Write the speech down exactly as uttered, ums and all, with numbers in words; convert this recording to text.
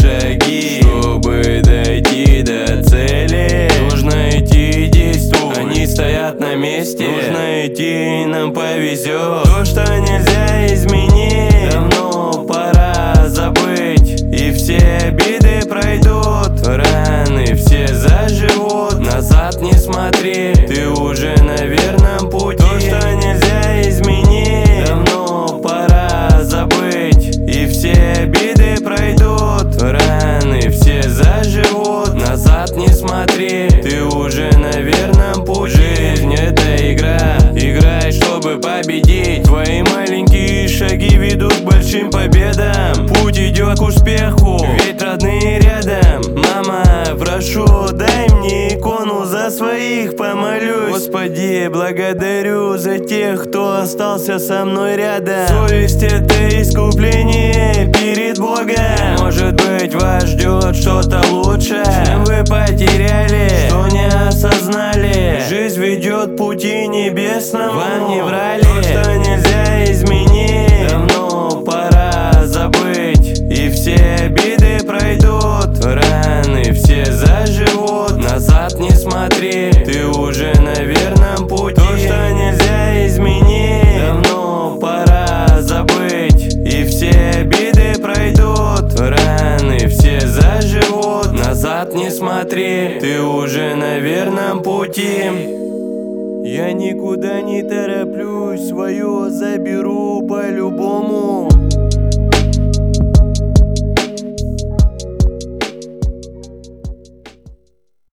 шаги, чтобы дойти до цели. Нужно идти и действовать, они стоят на месте. Нужно идти, и нам повезет. То, что нельзя изменить, давно пора забыть. И все обиды пройдут, раны все заживут. Назад не смотри, ты уже на верном пути. То, что нельзя изменить, давно пора забыть. И все обиды пройдут, раны все заживут. Назад не смотри, ты уже на верном пути. Жизнь — это игра, играй, чтобы победить. Твои маленькие шаги ведут к большим победам. Путь идет к успеху, ведь родные рядом. Мама, прошу, дай мне икону, за своих помолюсь. Господи, благодарю за тех, кто остался со мной рядом. Совесть — это искупление перед Богом. Может быть, вас ждет что-то лучше, чем вы потеряли, что не осознали. Жизнь ведет пути небесным, вам не врали. То, что нельзя изменить, давно пора забыть. И все обиды пройдут, раны все заживут. Назад не смотри, ты уже на верном пути. То, что нельзя изменить, давно пора забыть. И все обиды пройдут, раны все заживут. Назад не смотри, ты уже на верном пути. Я никуда не тороплюсь, свое заберу по-любому.